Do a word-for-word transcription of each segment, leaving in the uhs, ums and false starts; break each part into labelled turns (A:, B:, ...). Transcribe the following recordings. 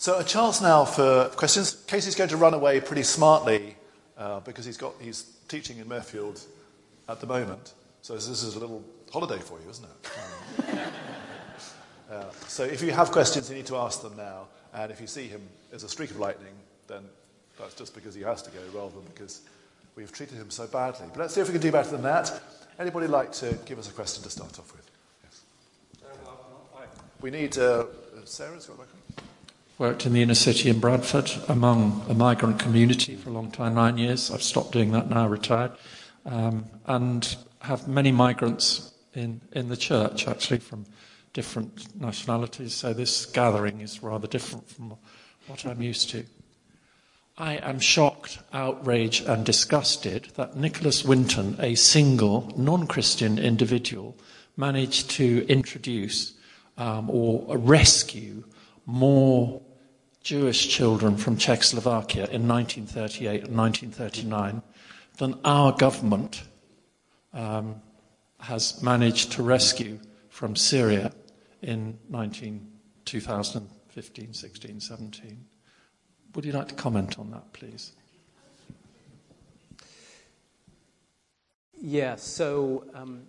A: So a chance now for questions. Casey's going to run away pretty smartly uh, because he's got he's teaching in Mirfield at the moment. So this is a little holiday for you, isn't it? uh, so if you have questions, you need to ask them now. And if you see him as a streak of lightning, then that's just because he has to go rather than because we've treated him so badly. But let's see if we can do better than that. Anybody like to give us a question to start off with? Yes. We need... Uh, Sarah's got a microphone.
B: Worked in the inner city in Bradford among a migrant community for a long time, nine years. I've stopped doing that now, retired. Um, and have many migrants in, in the church, actually, from different nationalities. So this gathering is rather different from what I'm used to. I am shocked, outraged and disgusted that Nicholas Winton, a single, non-Christian individual, managed to introduce um, or rescue more Jewish children from Czechoslovakia in nineteen thirty-eight and nineteen thirty-nine than our government um, has managed to rescue from Syria in nineteen, two thousand fifteen, sixteen, seventeen. Would you like to comment on that, please?
C: Yeah, so um,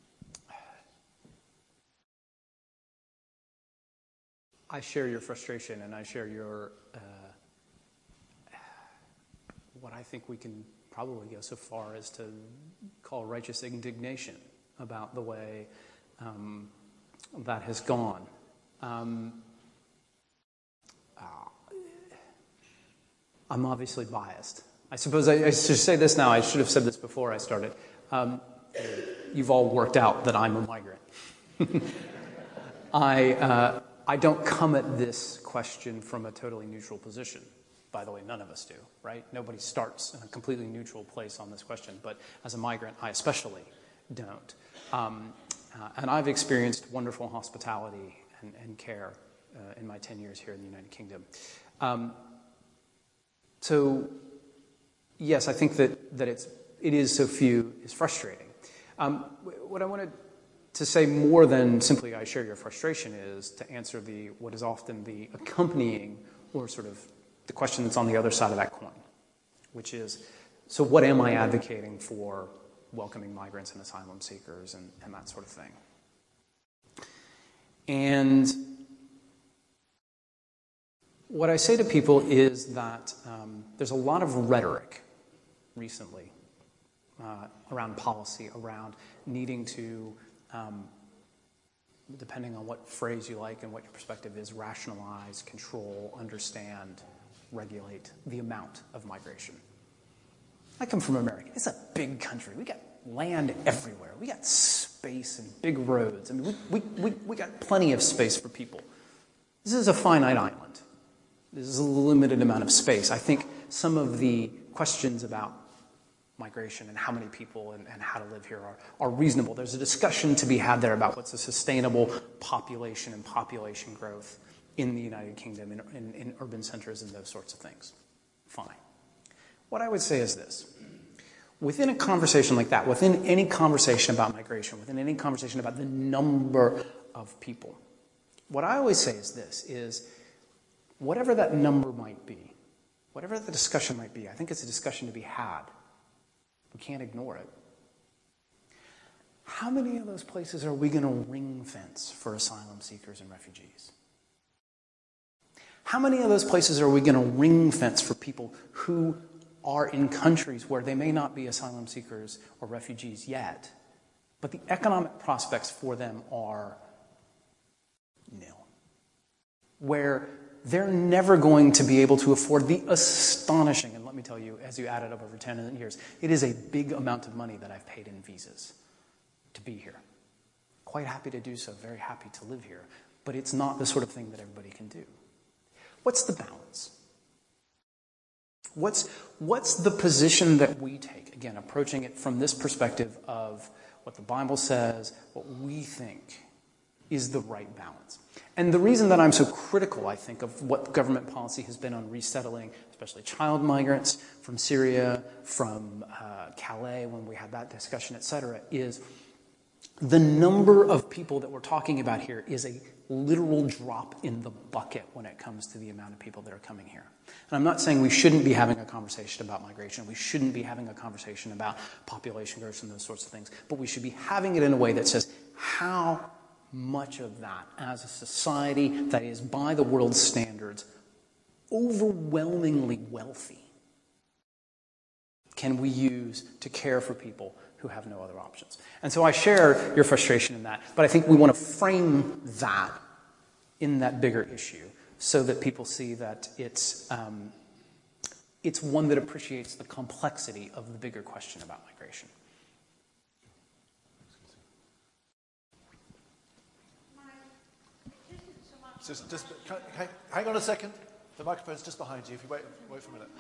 C: I share your frustration, and I share your, uh, what I think we can probably go so far as to call righteous indignation about the way um, that has gone. Um, uh, I'm obviously biased. I suppose I, I should say this now. I should have said this before I started. Um, you've all worked out that I'm a migrant. I... Uh, I don't come at this question from a totally neutral position. By the way, none of us do, right? Nobody starts in a completely neutral place on this question. But as a migrant, I especially don't. Um, uh, and I've experienced wonderful hospitality and, and care uh, in my ten years here in the United Kingdom. Um, so, yes, I think that, that it's, it is so few is frustrating. Um, what I wanted to say more than simply I share your frustration is to answer the what is often the accompanying or sort of the question that's on the other side of that coin, which is, so what am I advocating for welcoming migrants and asylum seekers and, and that sort of thing? And what I say to people is that um, there's a lot of rhetoric recently uh, around policy, around needing to Um, depending on what phrase you like and what your perspective is, rationalize, control, understand, regulate the amount of migration. I come from America. It's a big country. We got land everywhere. We got space and big roads. I mean, we, we, we, we got plenty of space for people. This is a finite island. This is a limited amount of space. I think some of the questions about migration and how many people and, and how to live here are, are reasonable. There's a discussion to be had there about what's a sustainable population and population growth in the United Kingdom, in, in, in urban centers and those sorts of things. Fine. What I would say is this. Within a conversation like that, within any conversation about migration, within any conversation about the number of people, what I always say is this, is whatever that number might be, whatever the discussion might be, I think it's a discussion to be had. We can't ignore it. How many of those places are we going to ring fence for asylum seekers and refugees? How many of those places are we going to ring fence for people who are in countries where they may not be asylum seekers or refugees yet, but the economic prospects for them are nil? Where they're never going to be able to afford the astonishing, and let me tell you, as you add it up over ten years, it is a big amount of money that I've paid in visas to be here. Quite happy to do so, very happy to live here, but it's not the sort of thing that everybody can do. What's the balance? What's, what's the position that we take? Again, approaching it from this perspective of what the Bible says, what we think is the right balance. And the reason that I'm so critical, I think, of what government policy has been on resettling, especially child migrants from Syria, from uh, Calais, when we had that discussion, et cetera, is the number of people that we're talking about here is a literal drop in the bucket when it comes to the amount of people that are coming here. And I'm not saying we shouldn't be having a conversation about migration. We shouldn't be having a conversation about population growth and those sorts of things. But we should be having it in a way that says, how much of that, as a society that is, by the world's standards, overwhelmingly wealthy, can we use to care for people who have no other options? And so I share your frustration in that, but I think we want to frame that in that bigger issue so that people see that it's um, it's one that appreciates the complexity of the bigger question about migration.
A: Just, just hang, hang on a second. The microphone's just behind you. If you wait, wait for a minute.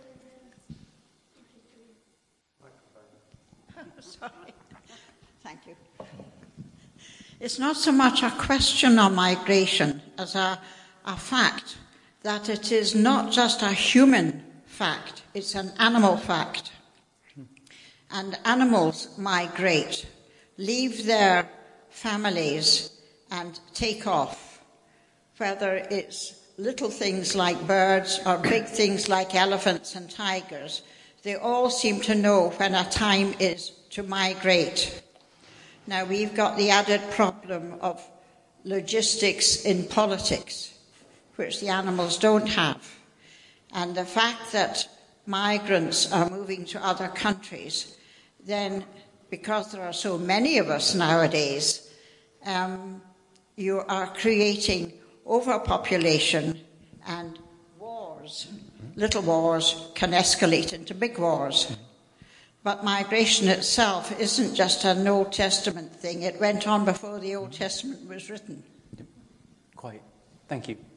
D: Sorry. Thank you. It's not so much a question on migration as a, a fact that it is not just a human fact, it's an animal fact. And animals migrate, leave their families and take off, whether it's little things like birds or big things like elephants and tigers. They all seem to know when a time is to migrate. Now, we've got the added problem of logistics in politics, which the animals don't have. And the fact that migrants are moving to other countries, then, because there are so many of us nowadays, um, you are creating overpopulation, and wars, little wars, can escalate into big wars. But migration itself isn't just an Old Testament thing. It went on before the Old Testament was written.
C: Quite. Thank you.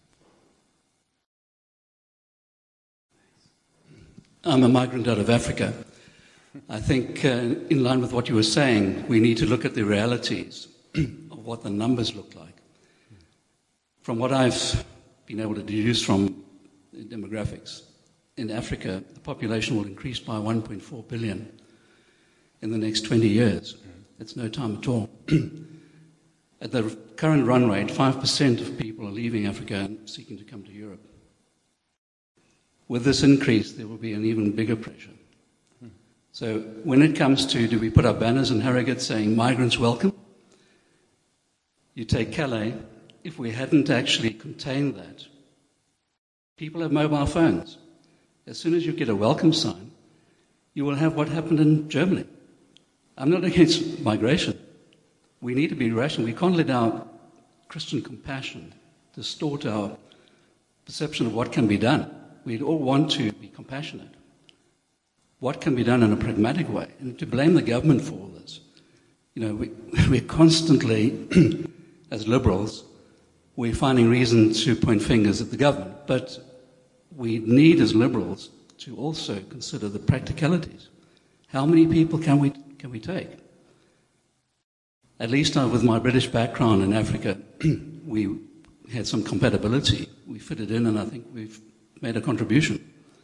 E: I'm a migrant out of Africa. I think, uh, in line with what you were saying, we need to look at the realities of what the numbers look like. From what I've been able to deduce from the demographics, in Africa, the population will increase by one point four billion in the next twenty years. It's no time at all. At the current run rate, five percent of people are leaving Africa and seeking to come to Europe. With this increase, there will be an even bigger pressure. So when it comes to, do we put our banners in Harrogate saying, migrants welcome? You take Calais. If we hadn't actually contained that, people have mobile phones. As soon as you get a welcome sign, you will have what happened in Germany. I'm not against migration. We need to be rational. We can't let our Christian compassion distort our perception of what can be done. We all want to be compassionate. What can be done in a pragmatic way? And to blame the government for all this. You know, we, we're constantly, as liberals, we're finding reason to point fingers at the government. But we need, as liberals, to also consider the practicalities. How many people can we can we take? At least uh, with my British background in Africa, we had some compatibility. We fitted in, and I think we've made a contribution.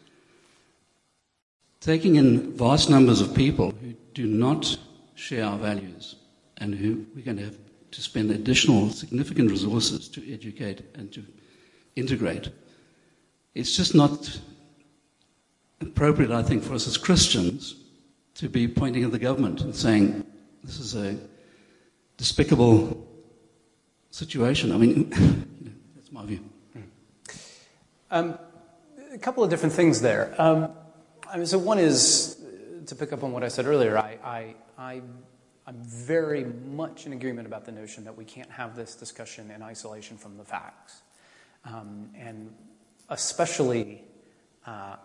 E: Taking in vast numbers of people who do not share our values and who we're going to have to spend additional significant resources to educate and to integrate, it's just not appropriate, I think, for us as Christians to be pointing at the government and saying, this is a despicable situation. I mean, you know, that's my view.
C: Um, a couple of different things there. Um, I mean, so one is, to pick up on what I said earlier, I, I, I, I'm very much in agreement about the notion that we can't have this discussion in isolation from the facts. Um, and especially uh,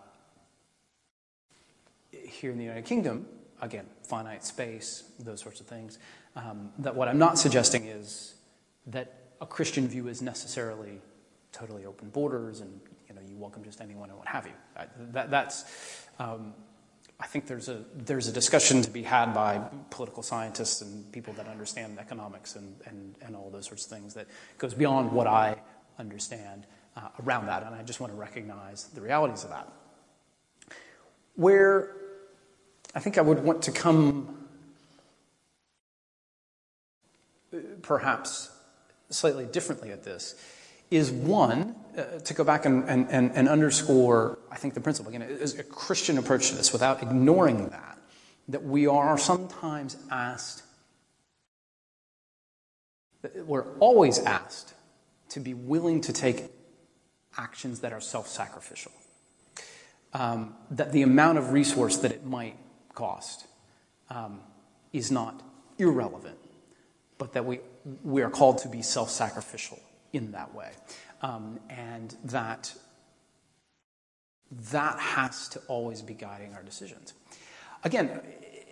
C: here in the United Kingdom, again, finite space, those sorts of things, um, that what I'm not suggesting is that a Christian view is necessarily totally open borders and, you know, you welcome just anyone and what have you. I, that, that's, um, I think there's a there's a discussion to be had by political scientists and people that understand economics and, and, and all those sorts of things that goes beyond what I understand uh, around that, and I just want to recognize the realities of that. Where I think I would want to come perhaps slightly differently at this is, one, uh, to go back and, and, and, and underscore, I think, the principle, again, is a Christian approach to this without ignoring that, that we are sometimes asked, that we're always asked to be willing to take actions that are self-sacrificial. Um, that the amount of resource that it might cost um, is not irrelevant, but that we we are called to be self-sacrificial in that way. Um, and that that has to always be guiding our decisions. Again,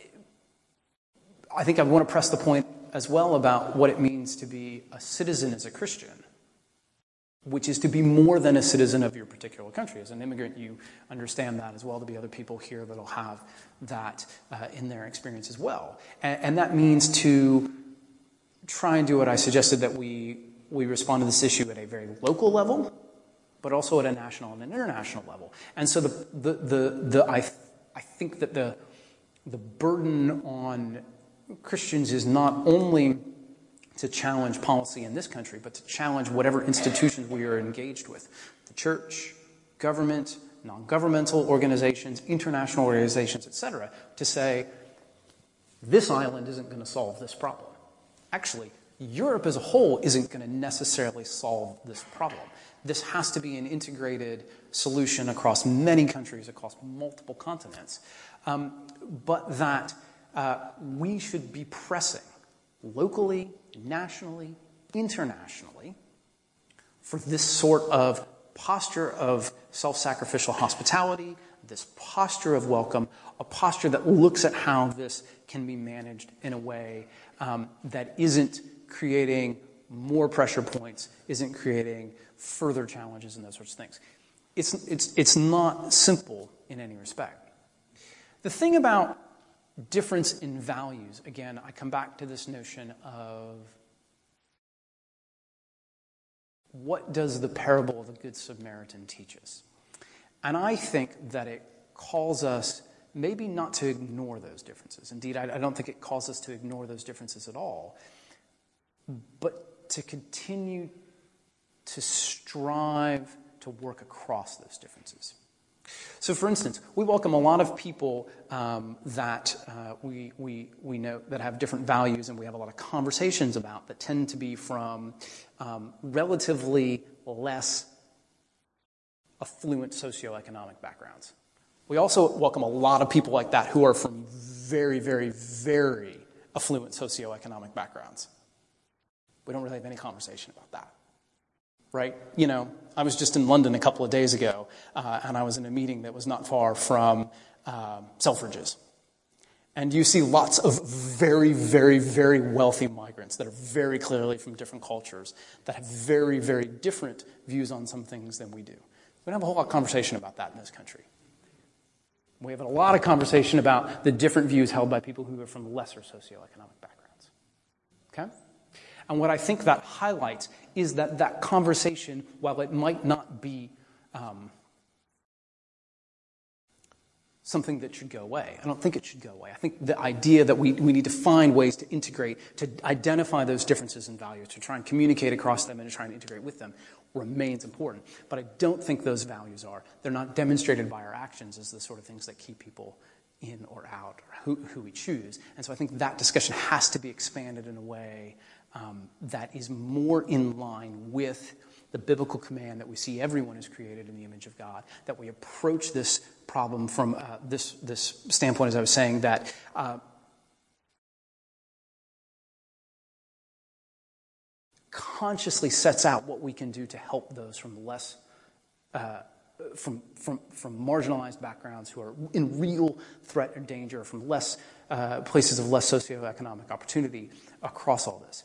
C: I think I want to press the point as well about what it means to be a citizen as a Christian, which is to be more than a citizen of your particular country. As an immigrant, you understand that as well. There'll be other people here that'll have that uh, in their experience as well. And, and that means to try and do what I suggested, that we we respond to this issue at a very local level, but also at a national and an international level. And so the the the, the I th- I think that the the burden on Christians is not only to challenge policy in this country, but to challenge whatever institutions we are engaged with. The church, government, non-governmental organizations, international organizations, et cetera, to say, this island isn't going to solve this problem. Actually, Europe as a whole isn't going to necessarily solve this problem. This has to be an integrated solution across many countries, across multiple continents. Um, but that uh, we should be pressing locally, nationally, internationally, for this sort of posture of self-sacrificial hospitality, this posture of welcome, a posture that looks at how this can be managed in a way um, that isn't creating more pressure points, isn't creating further challenges and those sorts of things. It's, it's, it's not simple in any respect. The thing about difference in values, again, I come back to this notion of what does the parable of the Good Samaritan teach us? And I think that it calls us maybe not to ignore those differences. Indeed, I, I don't think it calls us to ignore those differences at all, but to continue to strive to work across those differences. So, for instance, we welcome a lot of people um, that uh, we, we, we know that have different values, and we have a lot of conversations about that tend to be from um, relatively less affluent socioeconomic backgrounds. We also welcome a lot of people like that who are from very, very, very affluent socioeconomic backgrounds. We don't really have any conversation about that. Right? You know, I was just in London a couple of days ago, uh, and I was in a meeting that was not far from uh, Selfridges. And you see lots of very, very, very wealthy migrants that are very clearly from different cultures, that have very, very different views on some things than we do. We don't have a whole lot of conversation about that in this country. We have a lot of conversation about the different views held by people who are from lesser socioeconomic backgrounds. Okay? And what I think that highlights is that that conversation, while it might not be um, something that should go away, I don't think it should go away. I think the idea that we, we need to find ways to integrate, to identify those differences in values, to try and communicate across them and to try and integrate with them remains important. But I don't think those values are. They're not demonstrated by our actions as the sort of things that keep people in or out, or who, who we choose. And so I think that discussion has to be expanded in a way Um, that is more in line with the biblical command that we see everyone is created in the image of God, that we approach this problem from uh, this, this standpoint, as I was saying, that uh, consciously sets out what we can do to help those from less, uh, from, from, from marginalized backgrounds who are in real threat or danger, from less uh, places of less socioeconomic opportunity across all this.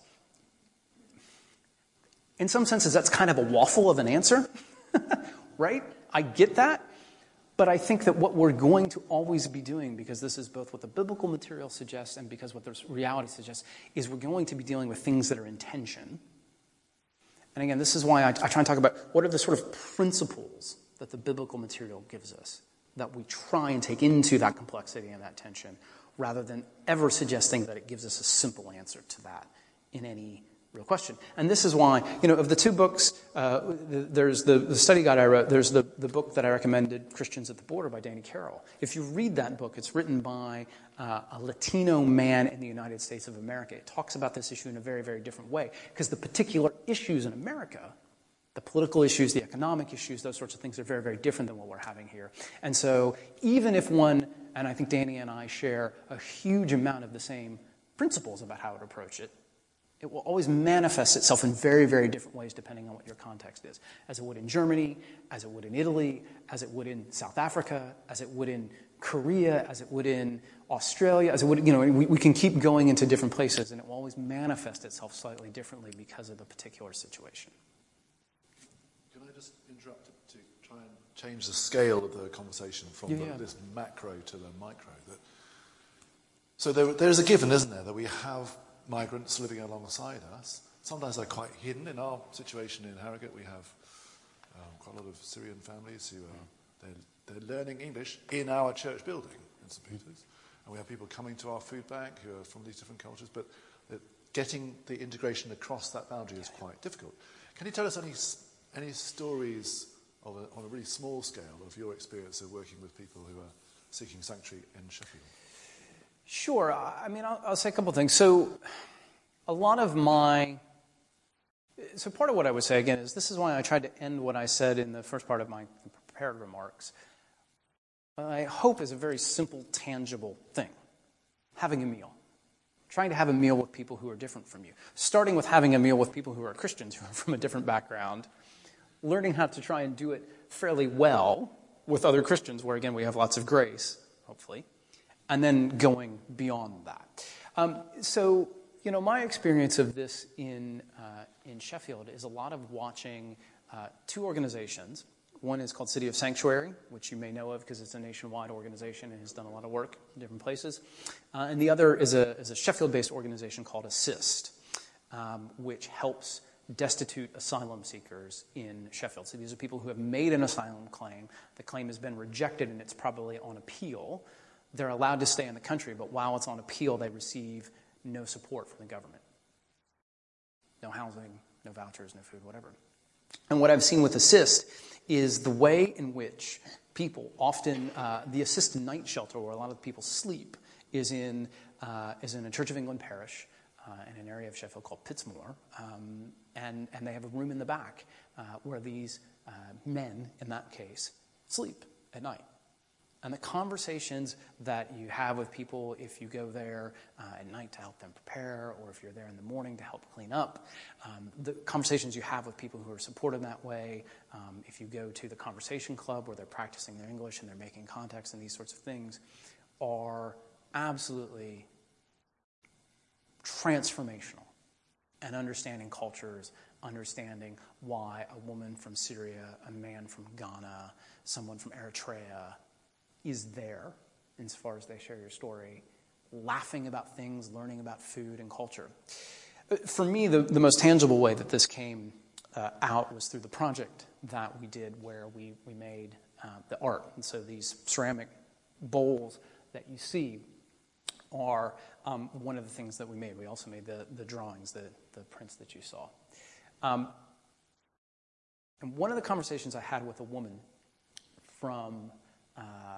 C: In some senses, that's kind of a waffle of an answer, right? I get that, but I think that what we're going to always be doing, because this is both what the biblical material suggests and because what the reality suggests, is we're going to be dealing with things that are in tension. And again, this is why I, I try and talk about what are the sort of principles that the biblical material gives us, that we try and take into that complexity and that tension, rather than ever suggesting that it gives us a simple answer to that in any real question. And this is why, you know, of the two books, uh, there's the, the study guide I wrote, there's the, the book that I recommended, Christians at the Border by Danny Carroll. If you read that book, it's written by uh, a Latino man in the United States of America. It talks about this issue in a very, very different way, because the particular issues in America, the political issues, the economic issues, those sorts of things are very, very different than what we're having here. And so even if one, and I think Danny and I share a huge amount of the same principles about how to approach it, it will always manifest itself in very, very different ways depending on what your context is, as it would in Germany, as it would in Italy, as it would in South Africa, as it would in Korea, as it would in Australia, as it would, you know, we, we can keep going into different places, and it will always manifest itself slightly differently because of the particular situation.
A: Can I just interrupt to try and change the scale of the conversation from
C: yeah,
A: the,
C: yeah.
A: this macro to the micro? That, so there, there's a given, isn't there, that we have migrants living alongside us. Sometimes they're quite hidden. In our situation in Harrogate, we have um, quite a lot of Syrian families who are they're, they're learning English in our church building in Saint Peter's. And we have people coming to our food bank who are from these different cultures, but getting the integration across that boundary is quite difficult. Can you tell us any any stories of a, on a really small scale of your experience of working with people who are seeking sanctuary in Sheffield?
C: Sure. I mean, I'll, I'll say a couple of things. So a lot of my... So part of what I would say, again, is this is why I tried to end what I said in the first part of my prepared remarks. I hope is a very simple, tangible thing. Having a meal. Trying to have a meal with people who are different from you. Starting with having a meal with people who are Christians, who are from a different background. Learning how to try and do it fairly well with other Christians, where, again, we have lots of grace, hopefully. And then going beyond that. Um, so, you know, my experience of this in uh, in Sheffield is a lot of watching uh, two organizations. One is called City of Sanctuary, which you may know of because it's a nationwide organization and has done a lot of work in different places. Uh, and the other is a, is a Sheffield-based organization called Assist, um, which helps destitute asylum seekers in Sheffield. So these are people who have made an asylum claim. The claim has been rejected and it's probably on appeal. They're allowed to stay in the country, but while it's on appeal, they receive no support from the government. No housing, no vouchers, no food, whatever. And what I've seen with Assist is the way in which people, often uh, the Assist night shelter where a lot of people sleep, is in uh, is in a Church of England parish uh, in an area of Sheffield called Pittsmoor, um, and and they have a room in the back uh, where these uh, men, in that case, sleep at night. And the conversations that you have with people if you go there uh, at night to help them prepare, or if you're there in the morning to help clean up, um, the conversations you have with people who are supported that way, um, if you go to the conversation club where they're practicing their English and they're making contacts and these sorts of things, are absolutely transformational. And understanding cultures, understanding why a woman from Syria, a man from Ghana, someone from Eritrea is there, insofar as they share your story, laughing about things, learning about food and culture. For me, the, the most tangible way that this came uh, out was through the project that we did where we, we made uh, the art. And so these ceramic bowls that you see are um, one of the things that we made. We also made the, the drawings, the, the prints that you saw. Um, and one of the conversations I had with a woman from... Uh,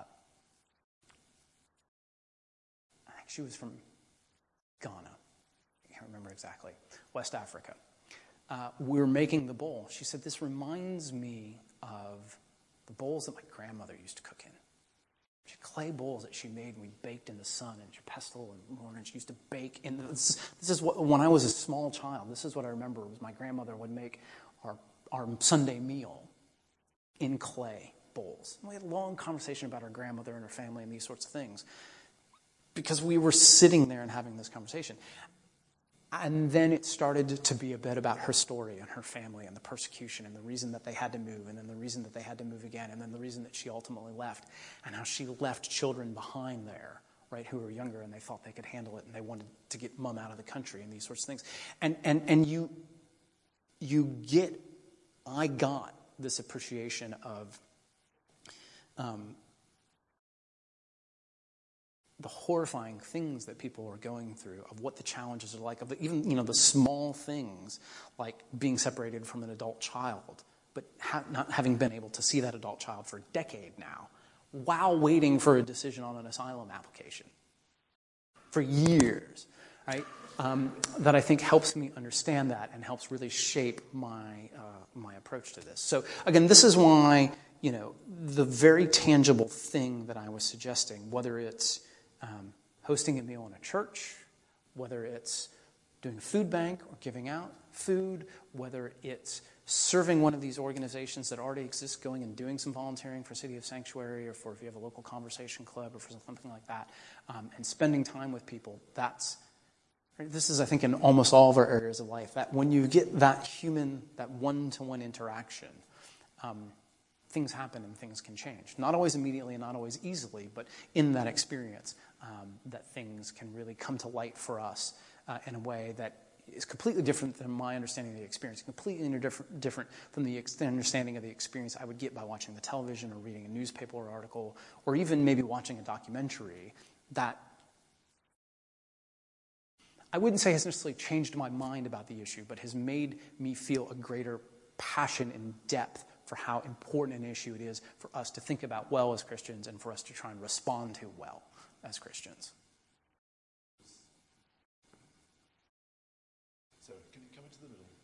C: She was from Ghana. I can't remember exactly. West Africa. Uh, we were making the bowl. She said, this reminds me of the bowls that my grandmother used to cook in. She had clay bowls that she made and we baked in the sun, and pestle and mortar, and she used to bake. In the, this, this is what, when I was a small child, this is what I remember, was my grandmother would make our, our Sunday meal in clay bowls. And we had a long conversation about our grandmother and her family and these sorts of things, because we were sitting there and having this conversation. And then it started to be a bit about her story and her family and the persecution and the reason that they had to move, and then the reason that they had to move again, and then the reason that she ultimately left, and how she left children behind there, right, who were younger and they thought they could handle it and they wanted to get mom out of the country and these sorts of things. And and and you you get, I got this appreciation of um, the horrifying things that people are going through, of what the challenges are like, of the, even, you know, the small things like being separated from an adult child, but ha- not having been able to see that adult child for a decade now, while waiting for a decision on an asylum application for years, right? Um, that I think helps me understand that and helps really shape my uh, my approach to this. So again, this is why, you know, the very tangible thing that I was suggesting, whether it's um, hosting a meal in a church, whether it's doing a food bank or giving out food, whether it's serving one of these organizations that already exist, going and doing some volunteering for City of Sanctuary, or for if you have a local conversation club or for something like that, um, and spending time with people, that's, this is, I think, in almost all of our areas of life, that when you get that human, that one-to-one interaction, um, things happen and things can change. Not always immediately and not always easily, but in that experience, um, that things can really come to light for us uh, in a way that is completely different than my understanding of the experience, completely different, different from the ex- understanding of the experience I would get by watching the television or reading a newspaper or article, or even maybe watching a documentary that I wouldn't say has necessarily changed my mind about the issue, but has made me feel a greater passion and depth for how important an issue it is for us to think about well as Christians and for us to try and respond to well as Christians.
A: So, can you come into the middle?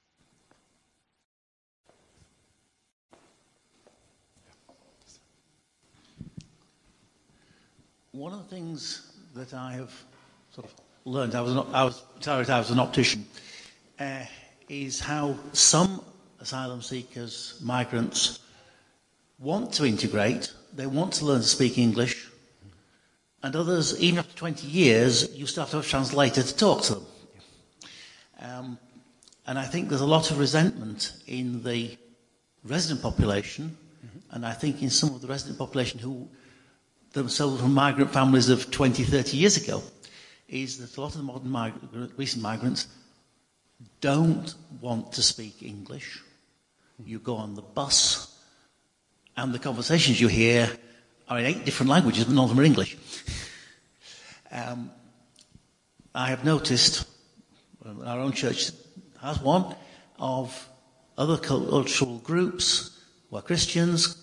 F: One of the things that I have sort of learned, I was, an, I was, sorry, I was an optician, uh, is how some asylum seekers, migrants, want to integrate, they want to learn to speak English, and others, even after twenty years, you still have to have a translator to talk to them. Um, and I think there's a lot of resentment in the resident population, mm-hmm. and I think in some of the resident population who themselves were migrant families of twenty, thirty years ago, is that a lot of the modern migrant, recent migrants don't want to speak English. You go on the bus, and the conversations you hear are in eight different languages, but none of them are English. um, I have noticed, our own church has one, of other cultural groups who are Christians,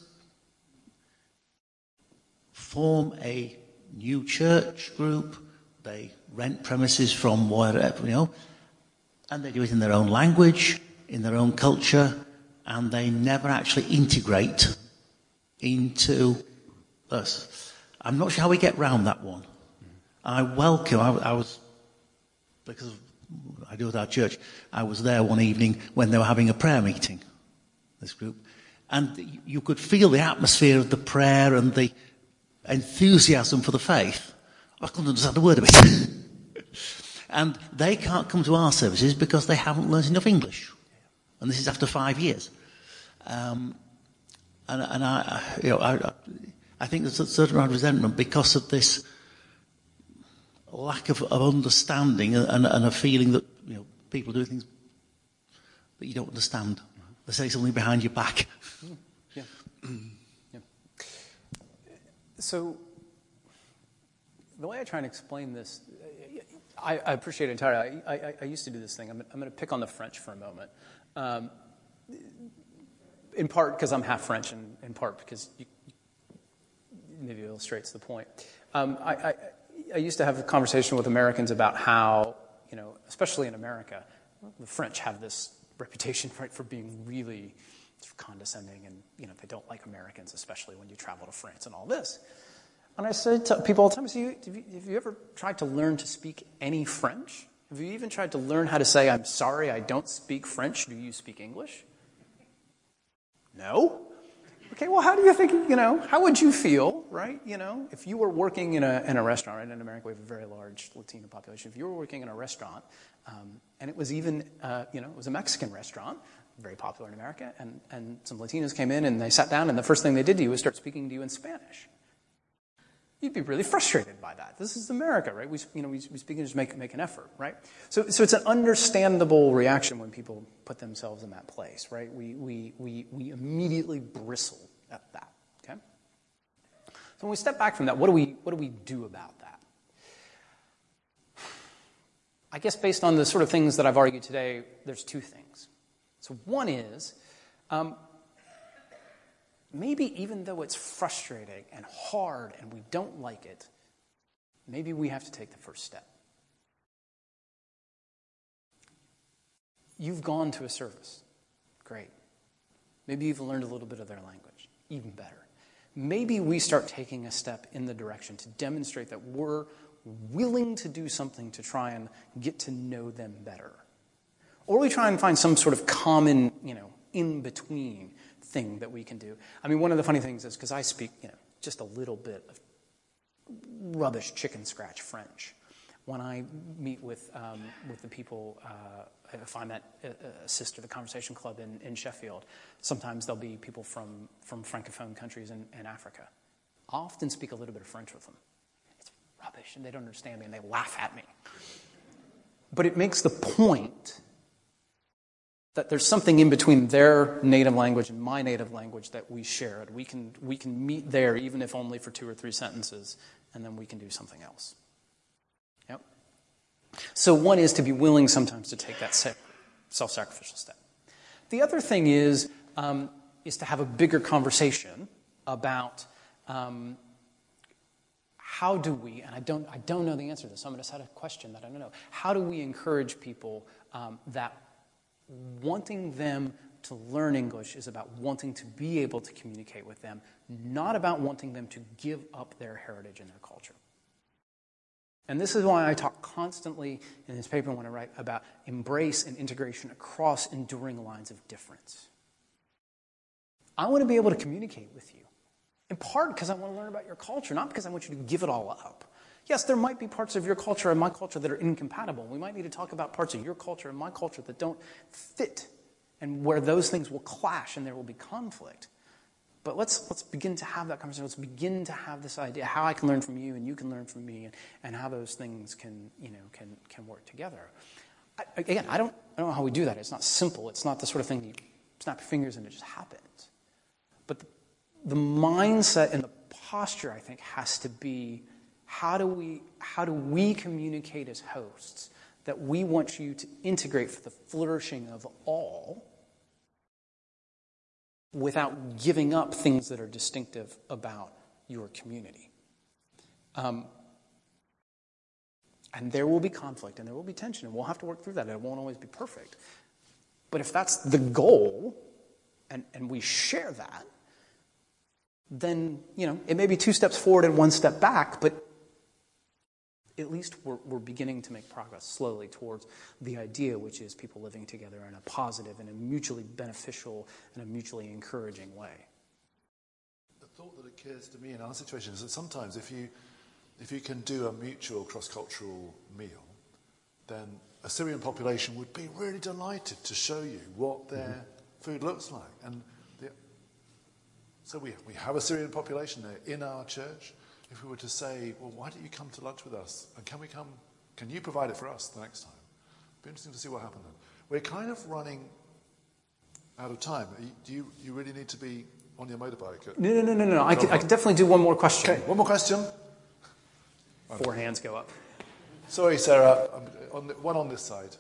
F: form a new church group, they rent premises from wherever, you know, and they do it in their own language, in their own culture, and they never actually integrate into us. I'm not sure how we get round that one. I welcome, I, I was, because of, I do with our church, I was there one evening when they were having a prayer meeting, this group, and you could feel the atmosphere of the prayer and the enthusiasm for the faith. I couldn't understand a word of it. And they can't come to our services because they haven't learned enough English. And this is after five years. Um, and, and I, you know, I, I think there's a certain amount of resentment because of this lack of, of understanding and, and a feeling that, you know, people do things that you don't understand. They say something behind your back.
C: Yeah. Yeah. So the way I try and explain this, I, I appreciate it entirely. I, I, I used to do this thing. I'm, I'm going to pick on the French for a moment. Um, in part because I'm half French, and in part because you, maybe it illustrates the point. Um, I, I, I used to have a conversation with Americans about how, you know, especially in America, the French have this reputation, right, for being really sort of condescending, and, you know, they don't like Americans, especially when you travel to France and all this. And I said to people all the time, I say, have you, have you ever tried to learn to speak any French? Have you even tried to learn how to say, I'm sorry, I don't speak French, do you speak English? No? Okay, well, how do you think, you know, how would you feel, right? You know, if you were working in a in a restaurant, right? In America, we have a very large Latino population. If you were working in a restaurant, um, and it was even, uh, you know, it was a Mexican restaurant, very popular in America, and, and some Latinos came in and they sat down, and the first thing they did to you was start speaking to you in Spanish. You'd be really frustrated by that. This is America, right? We, you know, we, we speak and just make make an effort, right? So, so it's an understandable reaction when people put themselves in that place, right? We we we we immediately bristle at that. Okay. So when we step back from that, what do we what do we do about that? I guess based on the sort of things that I've argued today, there's two things. So one is, um, maybe even though it's frustrating and hard and we don't like it, maybe we have to take the first step. You've gone to a service. Great. Maybe you've learned a little bit of their language. Even better. Maybe we start taking a step in the direction to demonstrate that we're willing to do something to try and get to know them better. Or we try and find some sort of common, you know, in-between thing that we can do. I mean, one of the funny things is, because I speak, you know, just a little bit of rubbish chicken scratch French. When I meet with um, with the people, uh, if I'm at uh, Sister, the Conversation Club in, in Sheffield, sometimes there'll be people from, from Francophone countries in, in Africa. I often speak a little bit of French with them. It's rubbish, and they don't understand me, and they laugh at me. But it makes the point that there's something in between their native language and my native language that we share. We can we can meet there, even if only for two or three sentences, and then we can do something else. Yep. So one is to be willing sometimes to take that self-sacrificial step. The other thing is um, is to have a bigger conversation about um, how do we, and I don't I don't know the answer to this, so I'm going to set a question that I don't know. How do we encourage people um, that wanting them to learn English is about wanting to be able to communicate with them, not about wanting them to give up their heritage and their culture. And this is why I talk constantly in this paper when I write about embrace and integration across enduring lines of difference. I want to be able to communicate with you, in part because I want to learn about your culture, not because I want you to give it all up. Yes, there might be parts of your culture and my culture that are incompatible. We might need to talk about parts of your culture and my culture that don't fit, and where those things will clash and there will be conflict. But let's let's begin to have that conversation. Let's begin to have this idea how I can learn from you and you can learn from me, and, and how those things can you know can can work together. I, again, I don't I don't know how we do that. It's not simple. It's not the sort of thing you snap your fingers and it just happens. But the, the mindset and the posture, I think, has to be, How do we how do we communicate as hosts that we want you to integrate for the flourishing of all without giving up things that are distinctive about your community? Um, and there will be conflict and there will be tension, and we'll have to work through that, and it won't always be perfect. But if that's the goal, and, and we share that, then, you know, it may be two steps forward and one step back, but at least we're, we're beginning to make progress slowly towards the idea, which is people living together in a positive and a mutually beneficial and a mutually encouraging way.
A: The thought that occurs to me in our situation is that sometimes if you if you can do a mutual cross-cultural meal, then a Syrian population would be really delighted to show you what their mm-hmm. food looks like. And the, so we we have a Syrian population there in our church. If we were to say, well, why don't you come to lunch with us? And can we come, can you provide it for us the next time? It'd be interesting to see what happened then. We're kind of running out of time. Do you, you really need to be on your motorbike? At,
C: no, no, no, no, no. I can, I can definitely do one more question.
A: Okay, one more question.
C: Four hands go up.
A: Sorry, Sarah. On the, one on this side.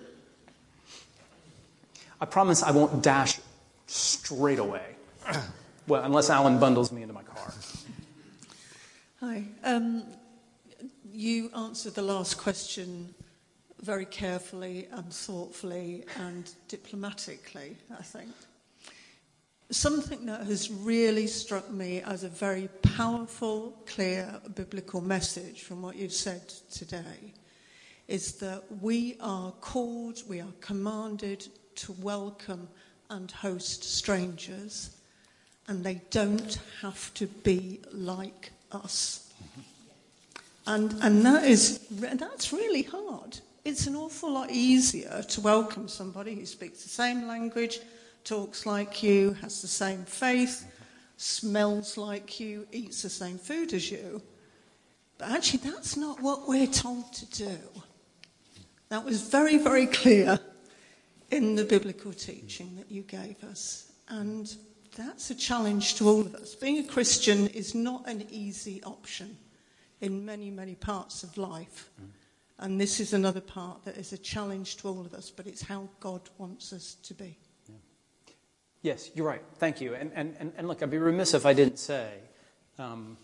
C: I promise I won't dash straight away. Well, unless Alan bundles me into my car.
G: Hi. Um, you answered the last question very carefully and thoughtfully and diplomatically, I think. Something that has really struck me as a very powerful, clear biblical message from what you've said today is that we are called, we are commanded to welcome and host strangers, and they don't have to be like us. And and that is that's really hard. It's an awful lot easier to welcome somebody who speaks the same language, talks like you, has the same faith, smells like you, eats the same food as you. But actually that's not what we're told to do. That was very, very clear in the biblical teaching that you gave us. And that's a challenge to all of us. Being a Christian is not an easy option in many, many parts of life. And this is another part that is a challenge to all of us, but it's how God wants us to be.
C: Yeah. Yes, you're right. Thank you. And, and, and, and look, I'd be remiss if I didn't say, um,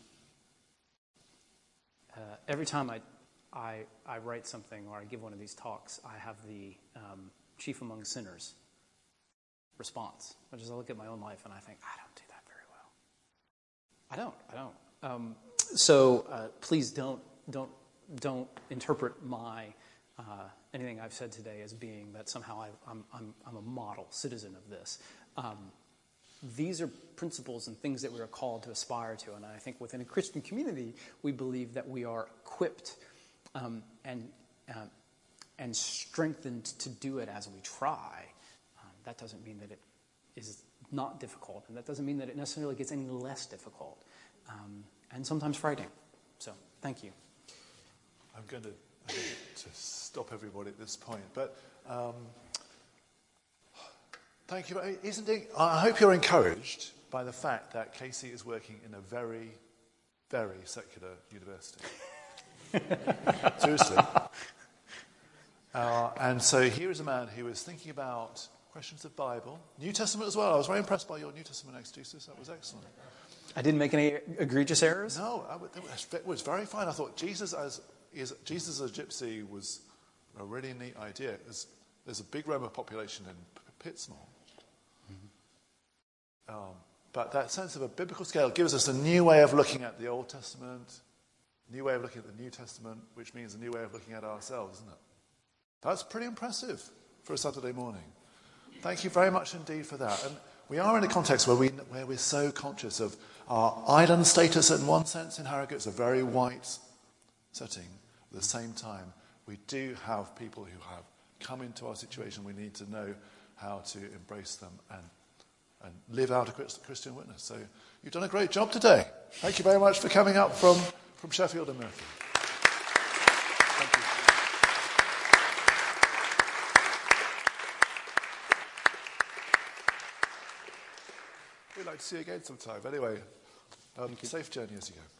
C: uh, every time I, I, I write something or I give one of these talks, I have the um, chief among sinners response, which is I look at my own life and I think, I don't do that very well. I don't. I don't. Um, so uh, please don't don't don't interpret my uh, anything I've said today as being that somehow I, I'm I'm I'm a model citizen of this. Um, these are principles and things that we are called to aspire to, and I think within a Christian community, we believe that we are equipped um, and uh, and strengthened to do it as we try. Um, that doesn't mean that it is not difficult, and that doesn't mean that it necessarily gets any less difficult, um, and sometimes frightening. So, thank you.
A: I'm going to, I'm going to stop everybody at this point, but um, thank you. Isn't it, I hope you're encouraged by the fact that Casey is working in a very, very secular university. Seriously. Uh, and so here is a man who is thinking about questions of Bible, New Testament as well. I was very impressed by your New Testament exegesis. That was excellent.
C: I didn't make any egregious errors?
A: No, I, it was very fine. I thought Jesus as is, Jesus as a gypsy was a really neat idea. There's, there's a big Roma population in Pitsmoor. Mm-hmm. Um, but that sense of a biblical scale gives us a new way of looking at the Old Testament, a new way of looking at the New Testament, which means a new way of looking at ourselves, isn't it? That's pretty impressive for a Saturday morning. Thank you very much indeed for that. And we are in a context where, we, where we're so conscious of our island status in one sense in Harrogate. It's a very white setting. At the same time, we do have people who have come into our situation. We need to know how to embrace them and, and live out a Christian witness. So you've done a great job today. Thank you very much for coming up from, from Sheffield and Merthyr. Thank you. We'd like to see you again sometime. Anyway, um, safe journey as you go.